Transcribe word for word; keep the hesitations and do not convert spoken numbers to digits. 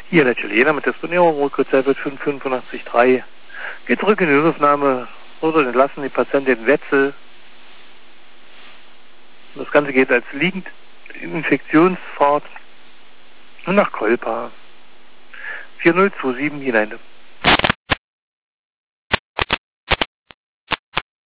Hier der Chilena mit Disponierung, Rückrezept fünf fünf acht drei. Geht zurück in die Notaufnahme oder entlassen die Patientin Wetzel. Das Ganze geht als liegend Infektionsfahrt und nach Kolpa. vier null zwei sieben hinein.